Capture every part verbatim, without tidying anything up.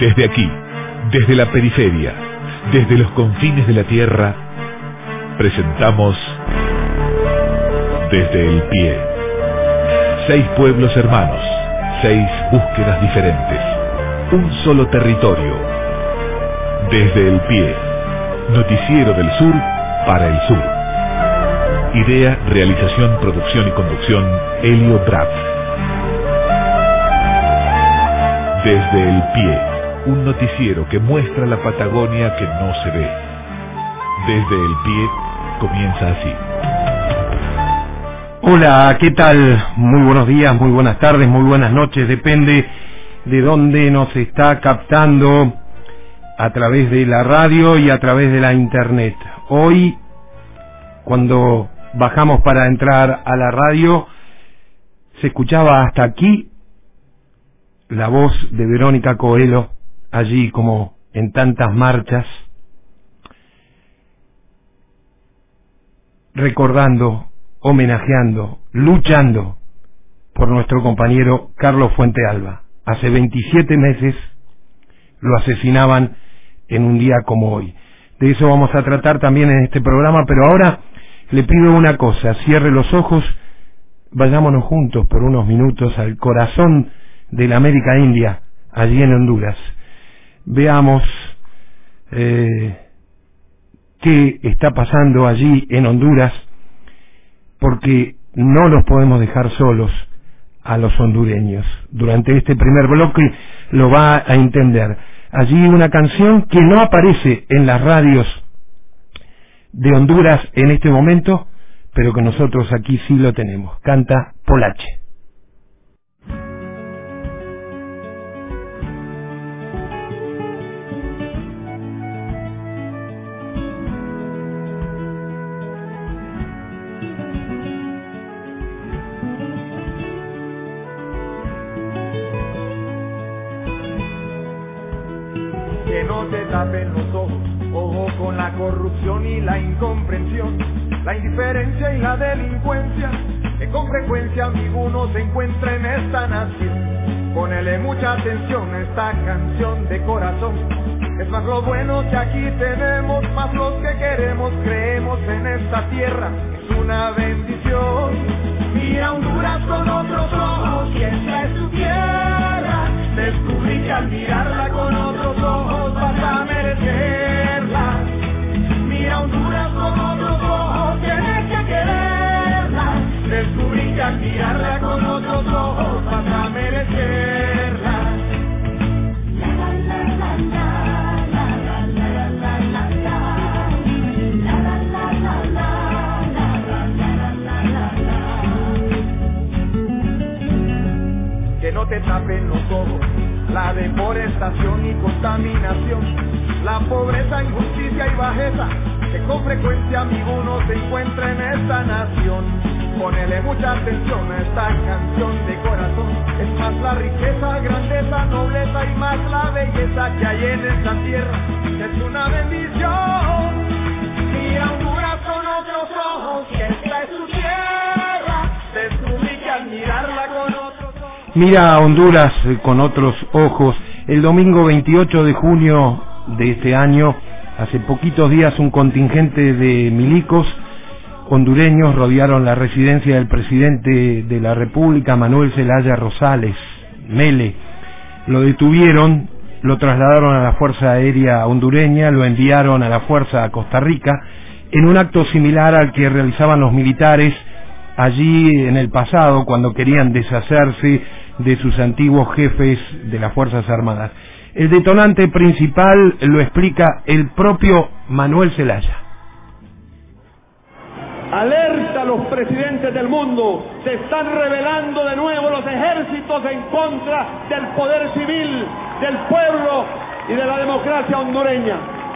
Desde aquí, desde la periferia, desde los confines de la tierra, presentamos Desde el Pie. Seis pueblos hermanos, seis búsquedas diferentes, un solo territorio. Desde el Pie, noticiero del sur para el sur. Idea, realización, producción y conducción, Helio Braff. Desde el Pie, un noticiero que muestra la Patagonia que no se ve. Desde el Pie comienza así. Hola, ¿qué tal? Muy buenos días, muy buenas tardes, muy buenas noches, depende de dónde nos está captando a través de la radio y a través de la internet. Hoy, cuando bajamos para entrar a la radio, se escuchaba hasta aquí la voz de Verónica Coelho, allí como en tantas marchas, recordando, homenajeando, luchando por nuestro compañero Carlos Fuente Alba. Hace veintisiete meses lo asesinaban en un día como hoy. De eso vamos a tratar también en este programa, pero ahora le pido una cosa: cierre los ojos, vayámonos juntos por unos minutos al corazón de la América India, allí en Honduras. Veamos eh, qué está pasando allí en Honduras, porque no los podemos dejar solos a los hondureños. Durante este primer bloque lo va a entender. Allí una canción que no aparece en las radios de Honduras en este momento, pero que nosotros aquí sí lo tenemos. Canta Polache. Que no te tapen los ojos, ojo con la corrupción y la incomprensión, la indiferencia y la delincuencia, que con frecuencia amigo uno se encuentra en esta nación. Ponele mucha atención a esta canción de corazón, es más lo bueno que aquí tenemos, más los que queremos, creemos en esta tierra, es una bendición. Mira Honduras con otros ojos, y esta es tu tierra, descubrí que al mirarla con otros ojos vas a merecerla. Mira Honduras con otros ojos, tienes que quererla, descubrí que al mirarla con otros ojos vas a merecerla. La la la la la la la la la la la la la la la. Que no te tapen los ojos la deforestación y contaminación, la pobreza, injusticia y bajeza, que con frecuencia amigo uno se encuentra en esta nación. Ponele mucha atención a esta canción de corazón, es más la riqueza, grandeza, nobleza y más la belleza que hay en esta tierra, es una bendición. Mira Honduras con otros ojos, que esta es tu tierra, descubrí que al mirarla con otros ojos. Mira a Honduras con otros ojos. El domingo veintiocho de junio de este año, hace poquitos días, un contingente de milicos hondureños rodearon la residencia del presidente de la República, Manuel Zelaya Rosales, Mele. Lo detuvieron, lo trasladaron a la Fuerza Aérea hondureña, lo enviaron a la Fuerza a Costa Rica, en un acto similar al que realizaban los militares allí en el pasado, cuando querían deshacerse de sus antiguos jefes de las Fuerzas Armadas. El detonante principal lo explica el propio Manuel Zelaya. Alerta a los presidentes del mundo, se están rebelando de nuevo los ejércitos en contra del poder civil, del pueblo y de la democracia hondureña.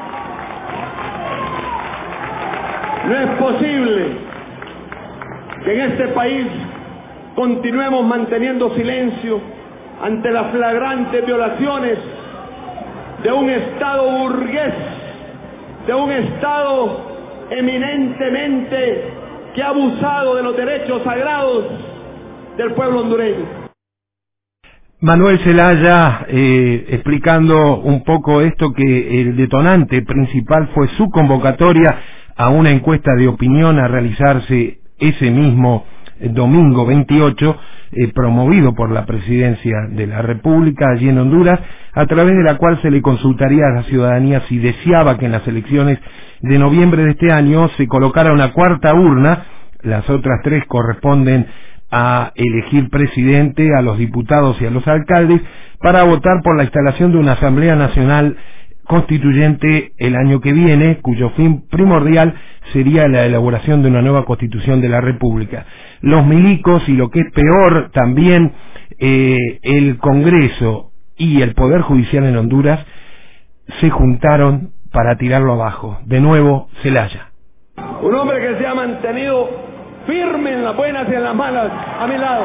No es posible que en este país continuemos manteniendo silencio ante las flagrantes violaciones de un Estado burgués, de un Estado eminentemente que ha abusado de los derechos sagrados del pueblo hondureño. Manuel Zelaya, eh, explicando un poco esto, que el detonante principal fue su convocatoria a una encuesta de opinión a realizarse ese mismo domingo veintiocho, eh, promovido por la Presidencia de la República allí en Honduras, a través de la cual se le consultaría a la ciudadanía si deseaba que en las elecciones de noviembre de este año se colocara una cuarta urna. Las otras tres corresponden a elegir presidente, a los diputados y a los alcaldes, para votar por la instalación de una Asamblea Nacional Constituyente el año que viene, cuyo fin primordial sería la elaboración de una nueva Constitución de la República. Los milicos, y lo que es peor también, eh, el Congreso y el Poder Judicial en Honduras se juntaron para tirarlo abajo. De nuevo, Zelaya. Un hombre que se ha mantenido firme en las buenas y en las malas a mi lado.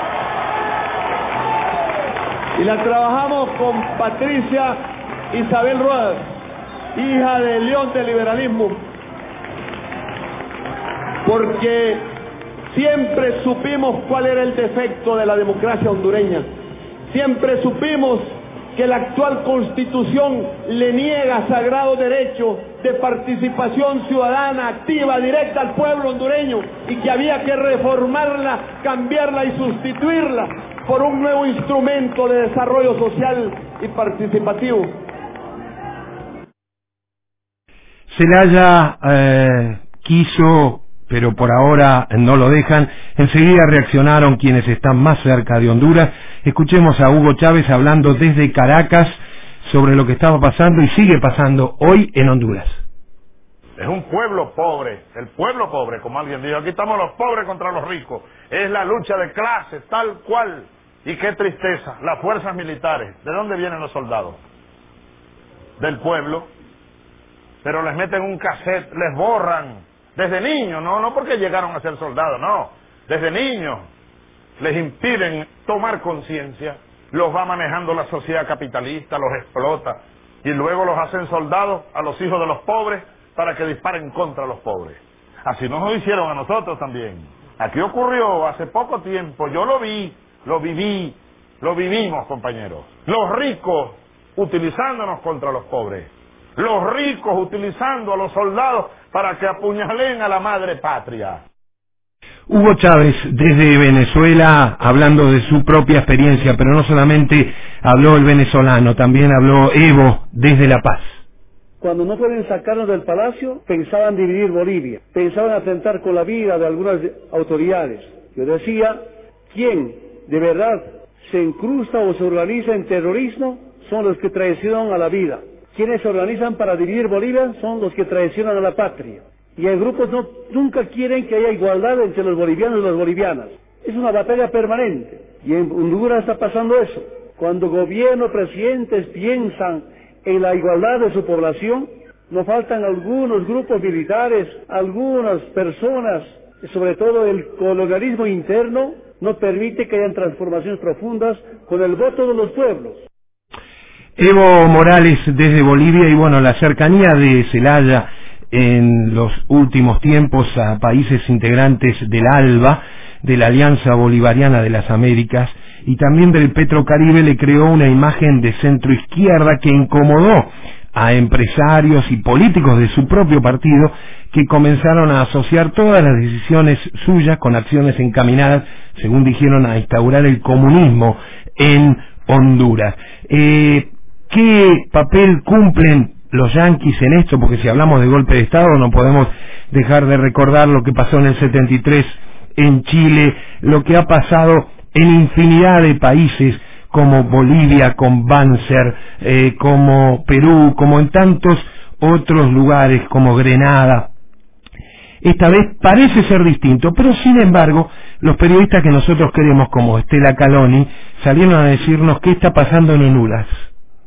Y la trabajamos con Patricia Isabel Ruedas, hija del león del liberalismo, porque siempre supimos cuál era el defecto de la democracia hondureña. Siempre supimos que la actual Constitución le niega sagrado derecho de participación ciudadana activa, directa al pueblo hondureño, y que había que reformarla, cambiarla y sustituirla por un nuevo instrumento de desarrollo social y participativo. Zelaya eh, quiso, pero por ahora no lo dejan. Enseguida reaccionaron quienes están más cerca de Honduras. Escuchemos a Hugo Chávez hablando desde Caracas sobre lo que estaba pasando y sigue pasando hoy en Honduras. Es un pueblo pobre, el pueblo pobre, como alguien dijo. Aquí estamos los pobres contra los ricos. Es la lucha de clases, tal cual. Y qué tristeza, las fuerzas militares. ¿De dónde vienen los soldados? Del pueblo. Pero les meten un cassette, les borran. Desde niños, no, no porque llegaron a ser soldados, no. Desde niños les impiden tomar conciencia. Los va manejando la sociedad capitalista, los explota. Y luego los hacen soldados a los hijos de los pobres para que disparen contra los pobres. Así nos lo hicieron a nosotros también. Aquí ocurrió hace poco tiempo, yo lo vi, lo viví, lo vivimos, compañeros. Los ricos utilizándonos contra los pobres. Los ricos utilizando a los soldados para que apuñalen a la madre patria. Hugo Chávez, desde Venezuela, hablando de su propia experiencia, pero no solamente habló el venezolano, también habló Evo desde La Paz. Cuando no pueden sacarnos del palacio, pensaban dividir Bolivia, pensaban atentar con la vida de algunas autoridades. Yo decía, ¿quién de verdad se incrusta o se organiza en terrorismo? Son los que traicionan a la vida. Quienes se organizan para dividir Bolivia son los que traicionan a la patria. Y hay grupos no nunca quieren que haya igualdad entre los bolivianos y las bolivianas. Es una batalla permanente. Y en Honduras está pasando eso. Cuando gobierno, presidentes piensan en la igualdad de su población, nos faltan algunos grupos militares, algunas personas, sobre todo el colonialismo interno, no permite que hayan transformaciones profundas con el voto de los pueblos. Evo Morales desde Bolivia, y bueno, la cercanía de Zelaya en los últimos tiempos a países integrantes del ALBA, de la Alianza Bolivariana de las Américas, y también del Petrocaribe, le creó una imagen de centroizquierda que incomodó a empresarios y políticos de su propio partido, que comenzaron a asociar todas las decisiones suyas con acciones encaminadas, según dijeron, a instaurar el comunismo en Honduras. Eh, ¿Qué papel cumplen los yanquis en esto? Porque si hablamos de golpe de Estado no podemos dejar de recordar lo que pasó en el setenta y tres en Chile, lo que ha pasado en infinidad de países como Bolivia con Banzer, eh, como Perú, como en tantos otros lugares como Grenada. Esta vez parece ser distinto, pero sin embargo los periodistas que nosotros queremos, como Estela Caloni, salieron a decirnos qué está pasando en Honduras.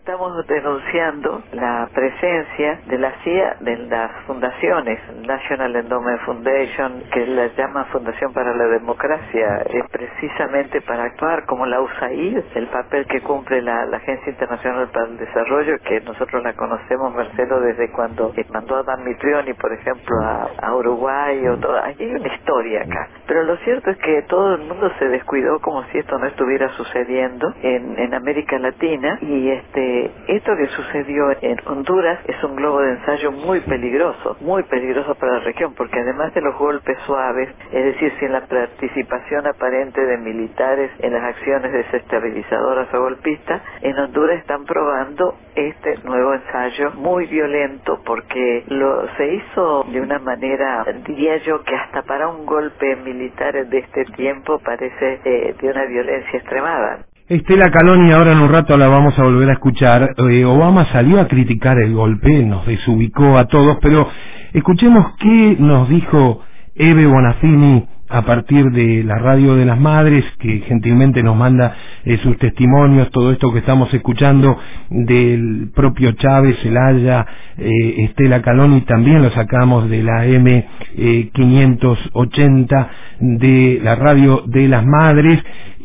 estamos denunciando la presencia de la C I A de las fundaciones, National Endowment Foundation, que la llaman Fundación para la Democracia, es precisamente para actuar como la U S A I D, el papel que cumple la, la Agencia Internacional para el Desarrollo, que nosotros la conocemos, Marcelo, desde cuando mandó a Dan Mitrioni, por ejemplo, a, a Uruguay, o todo. Hay una historia acá. Pero lo cierto es que todo el mundo se descuidó como si esto no estuviera sucediendo en, en América Latina, y este esto que sucedió en Honduras es un globo de ensayo muy peligroso, muy peligroso para la región, porque además de los golpes suaves, es decir, sin la participación aparente de militares en las acciones desestabilizadoras o golpistas, en Honduras están probando este nuevo ensayo muy violento, porque lo se hizo de una manera, diría yo, que hasta para un golpe militar de este tiempo parece eh, de una violencia extremada. Estela Caloni, ahora en un rato la vamos a volver a escuchar. Eh, Obama salió a criticar el golpe, nos desubicó a todos, pero escuchemos qué nos dijo Eve Bonafini a partir de la Radio de las Madres, que gentilmente nos manda eh, sus testimonios, todo esto que estamos escuchando del propio Chávez, Zelaya, eh, Estela Caloni, también lo sacamos de la M quinientos ochenta de la Radio de las Madres.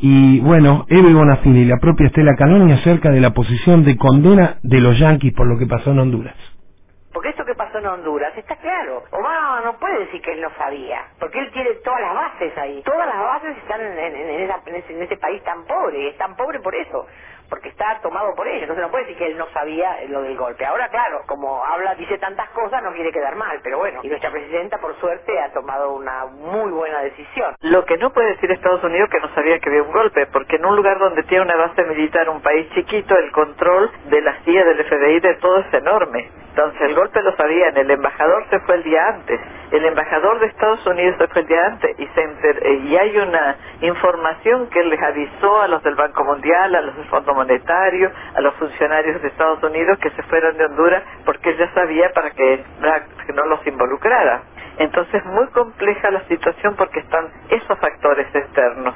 Y bueno, Eve Bonafini y la propia Estela Caloni acerca de la posición de condena de los yanquis por lo que pasó en Honduras. Porque esto que pasó en Honduras, está claro, Obama no puede decir que él no sabía, porque él tiene todas las bases ahí, todas las bases están en, en, en, esa, en, ese, en ese país tan pobre, y es tan pobre por eso, porque está tomado por ellos, entonces no puede decir que él no sabía lo del golpe. Ahora claro, como habla, dice tantas cosas, no quiere quedar mal, pero bueno, y nuestra presidenta por suerte ha tomado una muy buena decisión. Lo que no puede decir Estados Unidos que no sabía que había un golpe, porque en un lugar donde tiene una base militar, un país chiquito, el control de la C I A, del F B I, de todo es enorme. Entonces el golpe lo sabían, el embajador se fue el día antes, el embajador de Estados Unidos se fue el día antes, y, se enter y hay una información que les avisó a los del Banco Mundial, a los del Fondo Monetario, a los funcionarios de Estados Unidos que se fueron de Honduras, porque él ya sabía para que, para que no los involucrara. Entonces muy compleja la situación porque están esos factores externos.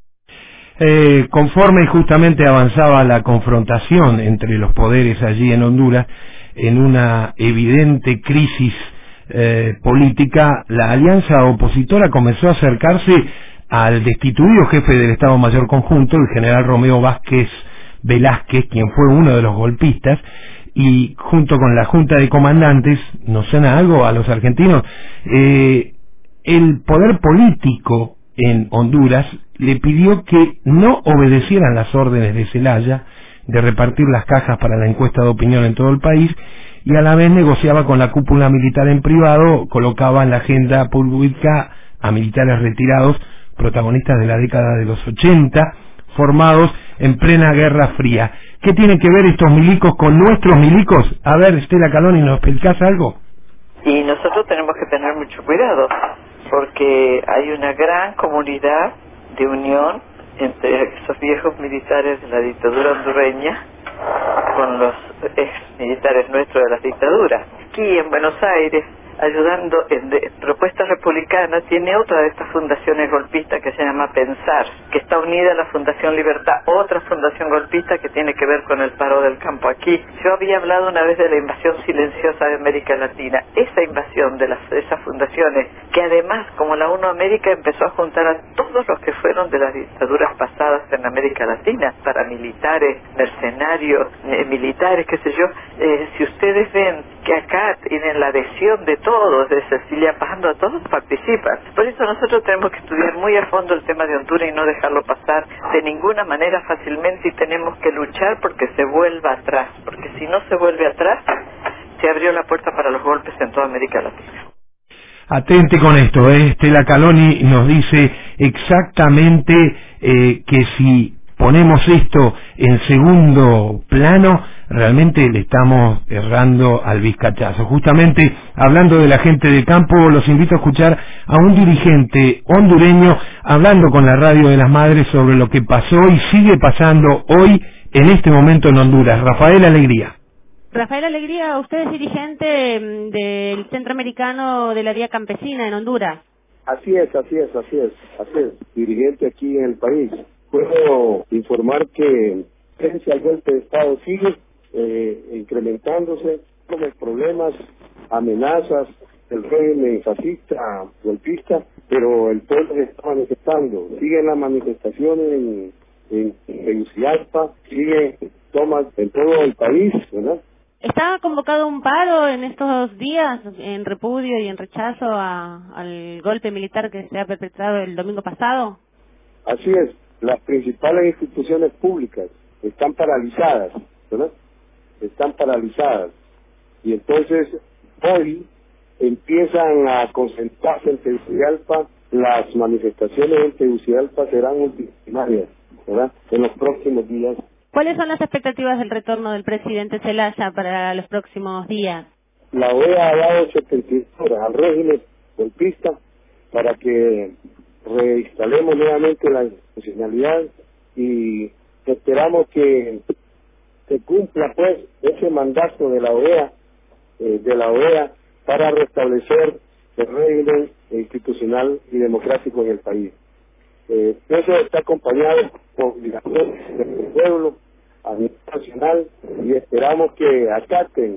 Eh, conforme justamente avanzaba la confrontación entre los poderes allí en Honduras, en una evidente crisis eh, política, la alianza opositora comenzó a acercarse al destituido jefe del Estado Mayor Conjunto, el general Romeo Vázquez Velázquez, quien fue uno de los golpistas, y junto con la Junta de Comandantes, ¿nos suena algo a los argentinos? Eh, el poder político en Honduras le pidió que no obedecieran las órdenes de Zelaya de repartir las cajas para la encuesta de opinión en todo el país, y a la vez negociaba con la cúpula militar en privado, colocaba en la agenda pública a militares retirados, protagonistas de la década de los ochenta, formados en plena Guerra Fría. ¿Qué tienen que ver estos milicos con nuestros milicos? A ver, Estela Caloni, ¿nos explicás algo? Y nosotros tenemos que tener mucho cuidado, porque hay una gran comunidad de unión entre esos viejos militares de la dictadura hondureña con los ex militares nuestros de las dictaduras. Aquí en Buenos Aires, ayudando en de, propuestas republicanas, tiene otra de estas fundaciones golpistas que se llama Pensar, que está unida a la Fundación Libertad, otra fundación golpista que tiene que ver con el paro del campo aquí. Yo había hablado una vez de la invasión silenciosa de América Latina. Esa invasión de, las, de esas fundaciones, que además, como la ONU América empezó a juntar a todos los que fueron de las dictaduras pasadas en América Latina, paramilitares, mercenarios, eh, militares, qué sé yo, eh, si ustedes ven que acá tienen la adhesión de todos, de Cecilia Pando, todos participan. Por eso nosotros tenemos que estudiar muy a fondo el tema de Honduras y no dejarlo pasar de ninguna manera fácilmente, y tenemos que luchar porque se vuelva atrás, porque si no se vuelve atrás, se abrió la puerta para los golpes en toda América Latina. Atente con esto, ¿eh? Estela Caloni nos dice exactamente eh, que si ponemos esto en segundo plano, realmente le estamos errando al vizcachazo. Justamente, hablando de la gente del campo, los invito a escuchar a un dirigente hondureño hablando con la Radio de las Madres sobre lo que pasó y sigue pasando hoy, en este momento en Honduras. Rafael Alegría. Rafael Alegría, usted es dirigente del Centroamericano de la Vía Campesina en Honduras. Así es, así es, así es, así es, dirigente aquí en el país. Puedo informar que frente al golpe de Estado sigue, eh, incrementándose como problemas, amenazas del régimen fascista, golpista, pero el pueblo se está manifestando. Siguen las manifestaciones en, en, en Tegucigalpa, siguen tomas en todo el país, ¿verdad? ¿Está convocado un paro en estos días en repudio y en rechazo a, al golpe militar que se ha perpetrado el domingo pasado? Así es, las principales instituciones públicas están paralizadas, ¿verdad? Están paralizadas. Y entonces, hoy empiezan a concentrarse en Tegucigalpa, las manifestaciones en Tegucigalpa serán multitudinarias, ¿verdad? En los próximos días. ¿Cuáles son las expectativas del retorno del presidente Zelaya para los próximos días? La O E A ha dado setenta y dos horas al régimen golpista para que reinstalemos nuevamente la institucionalidad y esperamos que se cumpla pues ese mandato de la O E A, eh, de la O E A para restablecer el régimen institucional y democrático en el país. Eh, eso está acompañado por obligaciones del pueblo a nivel nacional y esperamos que acaten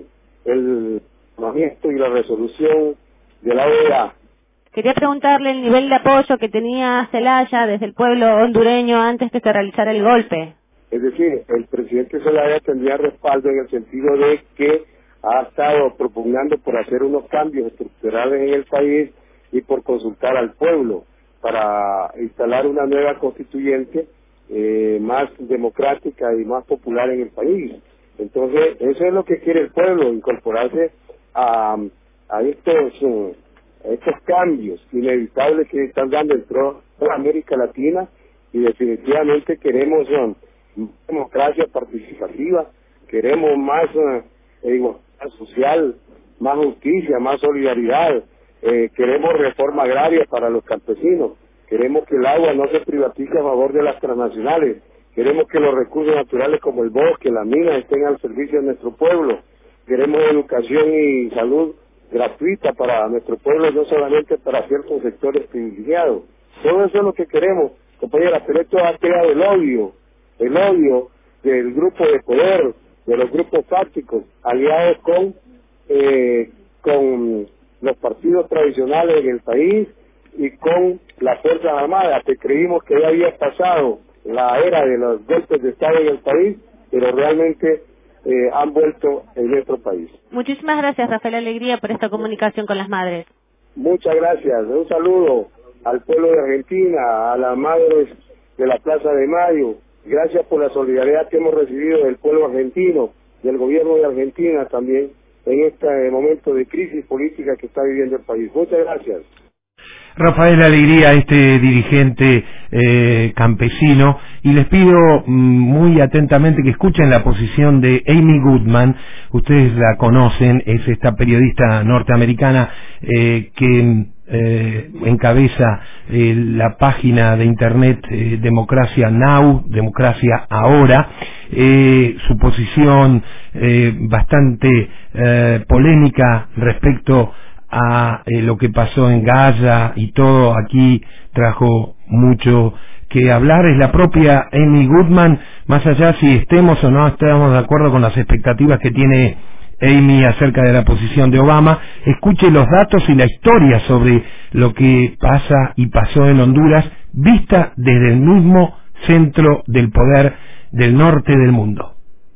el manifiesto y la resolución de la O E A. Quería preguntarle el nivel de apoyo que tenía Zelaya desde el pueblo hondureño antes que se realizara el golpe. Es decir, el presidente Zelaya tendría respaldo en el sentido de que ha estado propugnando por hacer unos cambios estructurales en el país y por consultar al pueblo para instalar una nueva constituyente eh, más democrática y más popular en el país. Entonces, eso es lo que quiere el pueblo, incorporarse a, a estos, uh, a estos cambios inevitables que están dando en toda América Latina y definitivamente queremos uh, democracia participativa, queremos más uh, igualdad social, más justicia, más solidaridad, eh, queremos reforma agraria para los campesinos, queremos que el agua no se privatice a favor de las transnacionales, queremos que los recursos naturales como el bosque, la mina estén al servicio de nuestro pueblo, queremos educación y salud gratuita para nuestro pueblo, no solamente para ciertos sectores privilegiados. Todo eso es lo que queremos, compañera, pero esto ha creado el odio, el odio del grupo de poder, de los grupos fácticos, aliados con eh, con los partidos tradicionales en el país y con las Fuerzas Armadas, que creímos que ya había pasado la era de los golpes de Estado en el país, pero realmente eh, han vuelto en nuestro país. Muchísimas gracias, Rafael Alegría, por esta comunicación con las madres. Muchas gracias. Un saludo al pueblo de Argentina, a las madres de la Plaza de Mayo. Gracias por la solidaridad que hemos recibido del pueblo argentino, del gobierno de Argentina también, en este momento de crisis política que está viviendo el país. Muchas gracias. Rafael Alegría, este dirigente eh, campesino, y les pido mm, muy atentamente que escuchen la posición de Amy Goodman. Ustedes la conocen, es esta periodista norteamericana eh, que eh, encabeza eh, la página de internet eh, Democracia Now, Democracia Ahora. Eh, su posición eh, bastante eh, polémica respecto a eh, lo que pasó en Gaza y todo aquí trajo mucho que hablar. Es la propia Amy Goodman, más allá si estemos o no estemos de acuerdo con las expectativas que tiene Amy acerca de la posición de Obama. Escuche los datos y la historia sobre lo que pasa y pasó en Honduras, vista desde el mismo centro del poder del norte del mundo.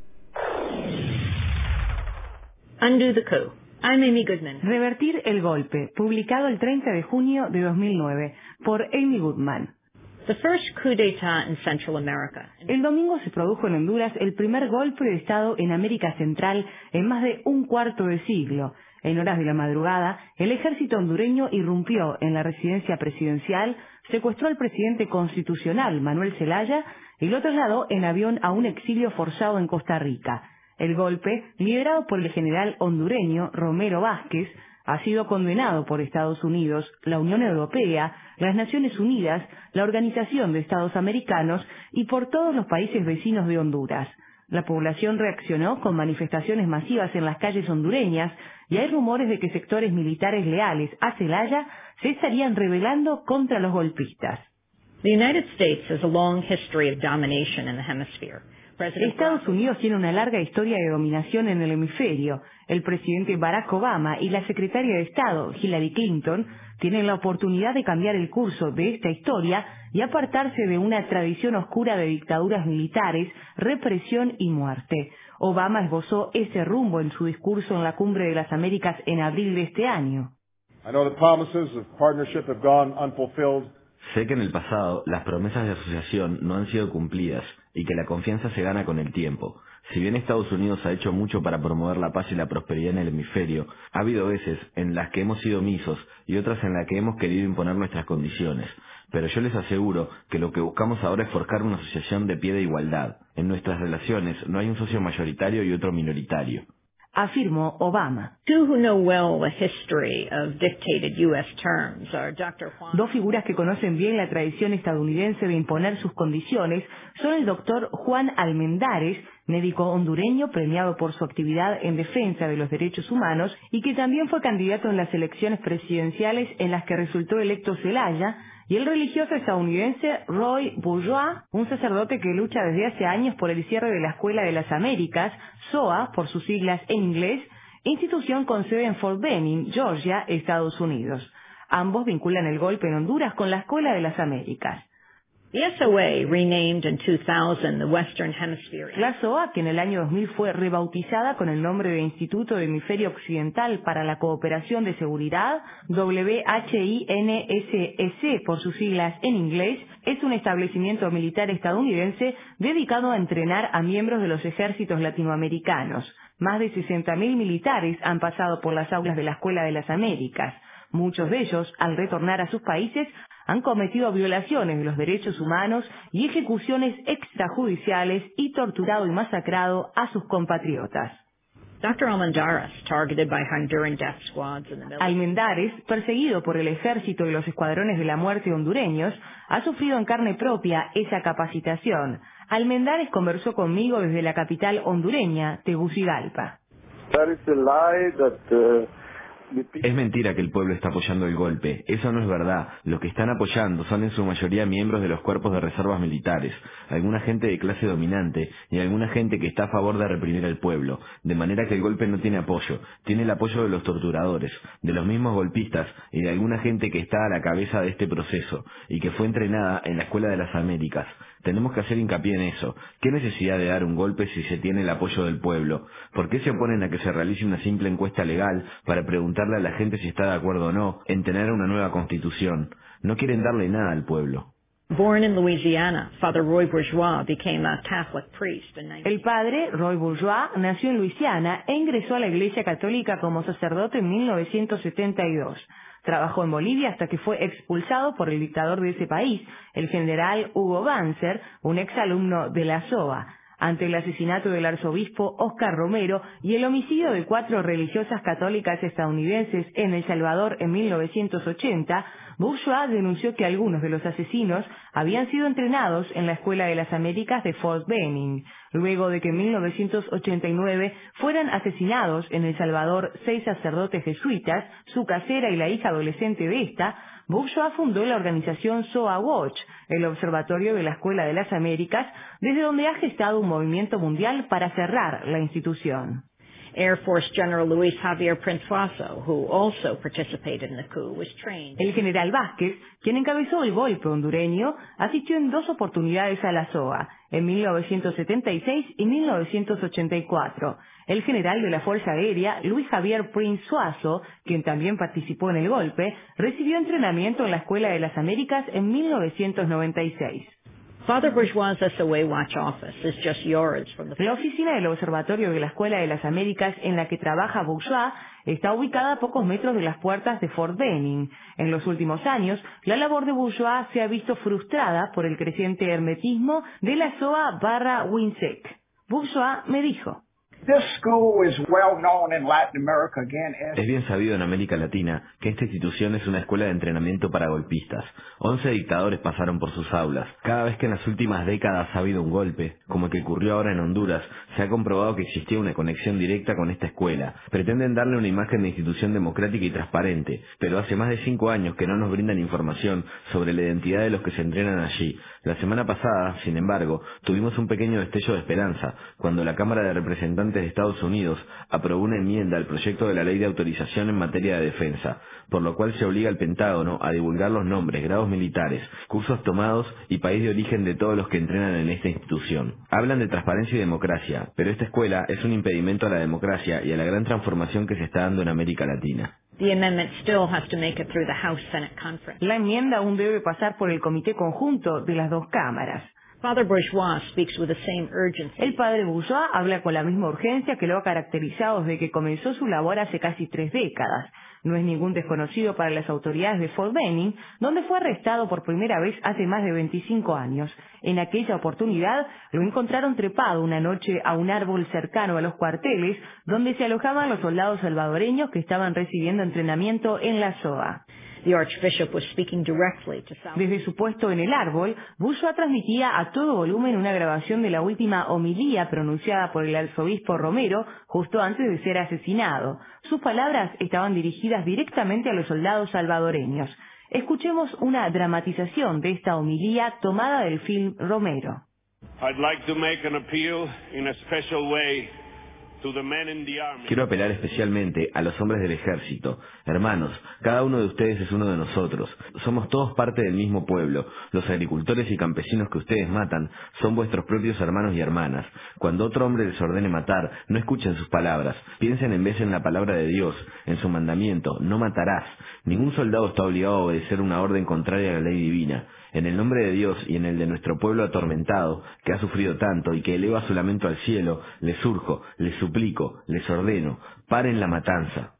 Undo the coup. I'm Amy Goodman. Revertir el golpe, publicado el treinta de junio de dos mil nueve por Amy Goodman. The first coup d'etat in Central America. El domingo se produjo en Honduras el primer golpe de Estado en América Central en más de un cuarto de siglo. En horas de la madrugada, el ejército hondureño irrumpió en la residencia presidencial, secuestró al presidente constitucional Manuel Zelaya y lo trasladó en avión a un exilio forzado en Costa Rica. El golpe, liderado por el general hondureño Romero Vázquez, ha sido condenado por Estados Unidos, la Unión Europea, las Naciones Unidas, la Organización de Estados Americanos y por todos los países vecinos de Honduras. La población reaccionó con manifestaciones masivas en las calles hondureñas y hay rumores de que sectores militares leales a Zelaya se estarían rebelando contra los golpistas. The United States has a long history of domination in the hemisphere. Estados Unidos tiene una larga historia de dominación en el hemisferio. El presidente Barack Obama y la secretaria de Estado, Hillary Clinton, tienen la oportunidad de cambiar el curso de esta historia y apartarse de una tradición oscura de dictaduras militares, represión y muerte. Obama esbozó ese rumbo en su discurso en la Cumbre de las Américas en abril de este año. Sé que en el pasado las promesas de asociación no han sido cumplidas y que la confianza se gana con el tiempo. Si bien Estados Unidos ha hecho mucho para promover la paz y la prosperidad en el hemisferio, ha habido veces en las que hemos sido omisos y otras en las que hemos querido imponer nuestras condiciones. Pero yo les aseguro que lo que buscamos ahora es forjar una asociación de pie de igualdad. En nuestras relaciones no hay un socio mayoritario y otro minoritario. Afirmó Obama. Dos figuras que conocen bien la tradición estadounidense de imponer sus condiciones son el doctor Juan Almendares, médico hondureño premiado por su actividad en defensa de los derechos humanos y que también fue candidato en las elecciones presidenciales en las que resultó electo Zelaya, y el religioso estadounidense Roy Bourgeois, un sacerdote que lucha desde hace años por el cierre de la Escuela de las Américas, S O A, por sus siglas en inglés, institución con sede en Fort Benning, Georgia, Estados Unidos. Ambos vinculan el golpe en Honduras con la Escuela de las Américas. The S O A, renamed in two thousand the Western Hemisphere. La S O A, que en el año dos mil fue rebautizada con el nombre de Instituto de Hemisferio Occidental para la Cooperación de Seguridad, W H I N S S por sus siglas en inglés, es un establecimiento militar estadounidense dedicado a entrenar a miembros de los ejércitos latinoamericanos. Más de sesenta mil militares han pasado por las aulas de la Escuela de las Américas. Muchos de ellos, al retornar a sus países, han cometido violaciones de los derechos humanos y ejecuciones extrajudiciales y torturado y masacrado a sus compatriotas. doctor Almendares, targeted by Honduran death squads in the military. Almendares, perseguido por el ejército y los escuadrones de la muerte hondureños, ha sufrido en carne propia esa capacitación. Almendares conversó conmigo desde la capital hondureña, Tegucigalpa. That is a lie that, uh... Es mentira que el pueblo está apoyando el golpe. Eso no es verdad. Lo que están apoyando son en su mayoría miembros de los cuerpos de reservas militares, alguna gente de clase dominante y alguna gente que está a favor de reprimir al pueblo. De manera que el golpe no tiene apoyo. Tiene el apoyo de los torturadores, de los mismos golpistas y de alguna gente que está a la cabeza de este proceso y que fue entrenada en la Escuela de las Américas. Tenemos que hacer hincapié en eso. ¿Qué necesidad de dar un golpe si se tiene el apoyo del pueblo? ¿Por qué se oponen a que se realice una simple encuesta legal para preguntarle a la gente si está de acuerdo o no en tener una nueva constitución? No quieren darle nada al pueblo. Born in Louisiana, Father Roy Bourgeois became a Catholic priest in nineteen... El padre, Roy Bourgeois, nació en Luisiana e ingresó a la Iglesia Católica como sacerdote en mil novecientos setenta y dos. Trabajó en Bolivia hasta que fue expulsado por el dictador de ese país, el general Hugo Banzer, un exalumno de la S O A. Ante el asesinato del arzobispo Oscar Romero y el homicidio de cuatro religiosas católicas estadounidenses en El Salvador en mil novecientos ochenta, Bourgeois denunció que algunos de los asesinos habían sido entrenados en la Escuela de las Américas de Fort Benning. Luego de que en mil novecientos ochenta y nueve fueran asesinados en El Salvador seis sacerdotes jesuitas, su casera y la hija adolescente de esta, Bourgeois fundó la organización S O A Watch, el Observatorio de la Escuela de las Américas, desde donde ha gestado un movimiento mundial para cerrar la institución. Air Force General Luis Javier Prince Suazo, who also participated in the coup, was trained. El general Vázquez, quien encabezó el golpe hondureño, asistió en dos oportunidades a la S O A, en mil novecientos setenta y seis y mil novecientos ochenta y cuatro. El general de la Fuerza Aérea, Luis Javier Prince Suazo, quien también participó en el golpe, recibió entrenamiento en la Escuela de las Américas en mil novecientos noventa y seis. Father Bourgeois' S O A Watch Office is just yards from the... La oficina del Observatorio de la Escuela de las Américas en la que trabaja Bourgeois está ubicada a pocos metros de las puertas de Fort Benning. En los últimos años, la labor de Bourgeois se ha visto frustrada por el creciente hermetismo de la S O A barra WINSEC. Bourgeois me dijo: Es bien sabido en América Latina que esta institución es una escuela de entrenamiento para golpistas. Once dictadores pasaron por sus aulas. Cada vez que en las últimas décadas ha habido un golpe, como el que ocurrió ahora en Honduras, se ha comprobado que existía una conexión directa con esta escuela. Pretenden darle una imagen de institución democrática y transparente, pero hace más de cinco años que no nos brindan información sobre la identidad de los que se entrenan allí. La semana pasada, sin embargo, tuvimos un pequeño destello de esperanza, cuando la Cámara de Representantes de Estados Unidos aprobó una enmienda al proyecto de la Ley de Autorización en materia de defensa, por lo cual se obliga al Pentágono a divulgar los nombres, grados militares, cursos tomados y país de origen de todos los que entrenan en esta institución. Hablan de transparencia y democracia, pero esta escuela es un impedimento a la democracia y a la gran transformación que se está dando en América Latina. La enmienda aún debe pasar por el comité conjunto de las dos cámaras. Father Bourgeois speaks with the same urgency. El padre Bourgeois habla con la misma urgencia que lo ha caracterizado desde que comenzó su labor hace casi tres décadas. No es ningún desconocido para las autoridades de Fort Benning, donde fue arrestado por primera vez hace más de veinticinco años. En aquella oportunidad lo encontraron trepado una noche a un árbol cercano a los cuarteles, donde se alojaban los soldados salvadoreños que estaban recibiendo entrenamiento en la S O A. The Archbishop was speaking directly to South. Desde su puesto en el árbol, Bourgeois transmitía a todo volumen una grabación de la última homilía pronunciada por el arzobispo Romero justo antes de ser asesinado. Sus palabras estaban dirigidas directamente a los soldados salvadoreños. Escuchemos una dramatización de esta homilía tomada del film Romero. I'd like to make an appeal in a special way. Quiero apelar especialmente a los hombres del ejército. Hermanos, cada uno de ustedes es uno de nosotros. Somos todos parte del mismo pueblo. Los agricultores y campesinos que ustedes matan son vuestros propios hermanos y hermanas. Cuando otro hombre les ordene matar, no escuchen sus palabras. Piensen en vez en la palabra de Dios, en su mandamiento, no matarás. Ningún soldado está obligado a obedecer una orden contraria a la ley divina. En el nombre de Dios y en el de nuestro pueblo atormentado, que ha sufrido tanto y que eleva su lamento al cielo, les urjo, les suplico, les ordeno, paren la matanza.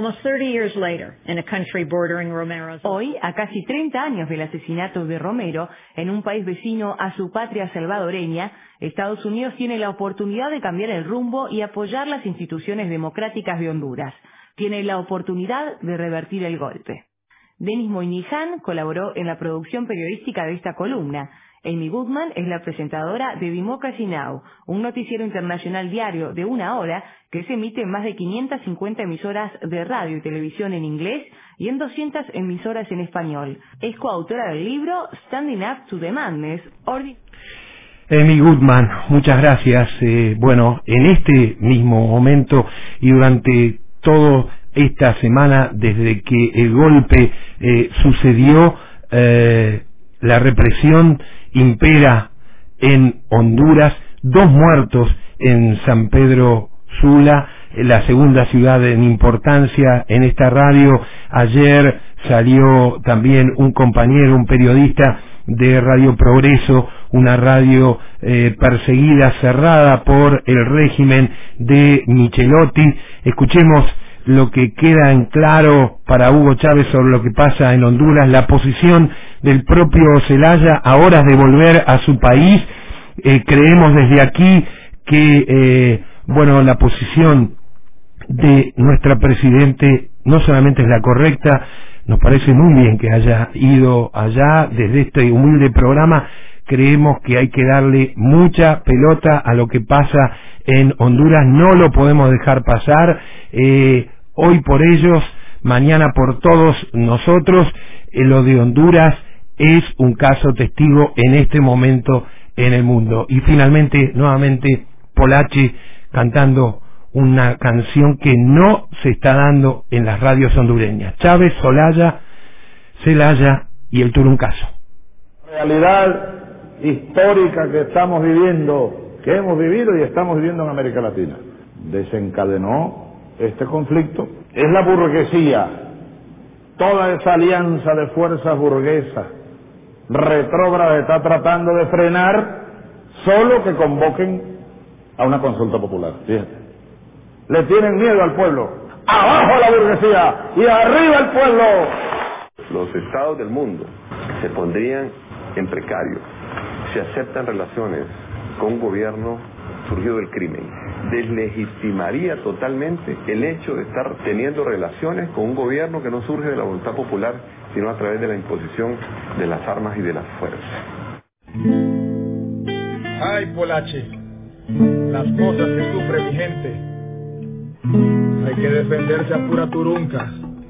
Hoy, a casi treinta años del asesinato de Romero, en un país vecino a su patria salvadoreña, Estados Unidos tiene la oportunidad de cambiar el rumbo y apoyar las instituciones democráticas de Honduras. Tiene la oportunidad de revertir el golpe. Denis Moynihan colaboró en la producción periodística de esta columna. Amy Goodman es la presentadora de Democracy Now!, un noticiero internacional diario de una hora que se emite en más de quinientas cincuenta emisoras de radio y televisión en inglés y en doscientas emisoras en español. Es coautora del libro Standing Up to the Madness. Ordi Amy Goodman, muchas gracias. Eh, bueno, en este mismo momento y durante todo esta semana, desde que el golpe eh, sucedió, eh, la represión impera en Honduras, dos muertos en San Pedro Sula, la segunda ciudad en importancia en esta radio. Ayer salió también un compañero, un periodista de Radio Progreso, una radio eh, perseguida, cerrada por el régimen de Michelotti. Escuchemos lo que queda en claro para Hugo Chávez sobre lo que pasa en Honduras, la posición del propio Zelaya a horas de volver a su país. Eh, creemos desde aquí que, eh, bueno, la posición de nuestra Presidente no solamente es la correcta, nos parece muy bien que haya ido allá. Desde este humilde programa creemos que hay que darle mucha pelota a lo que pasa en Honduras, no lo podemos dejar pasar. Eh, hoy por ellos, mañana por todos nosotros. Eh, lo de Honduras es un caso testigo en este momento en el mundo. Y finalmente, nuevamente, Polache cantando una canción que no se está dando en las radios hondureñas. Chávez, Zelaya, Zelaya y el Turuncaso. Realidad histórica que estamos viviendo, que hemos vivido y estamos viviendo en América Latina. Desencadenó este conflicto. Es la burguesía, toda esa alianza de fuerzas burguesas retrógradas está tratando de frenar solo que convoquen a una consulta popular. Fíjate. Le tienen miedo al pueblo. Abajo la burguesía y arriba el pueblo. Los estados del mundo se pondrían en precario si aceptan relaciones con un gobierno surgido del crimen. deslegitimaría totalmente el hecho de estar teniendo relaciones con un gobierno que no surge de la voluntad popular, sino a través de la imposición de las armas y de las fuerzas. Ay, Polache, las cosas que sufre mi gente. Hay que defenderse a pura turunca.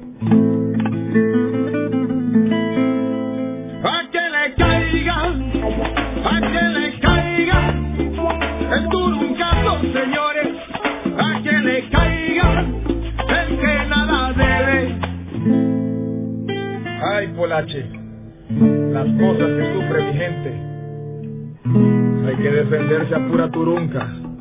A que le caiga, a que le caiga el turuncazo, señores. A que le caiga el que nada debe. Ay, Polache, las cosas que sufre mi gente. Hay que defenderse a pura turunca.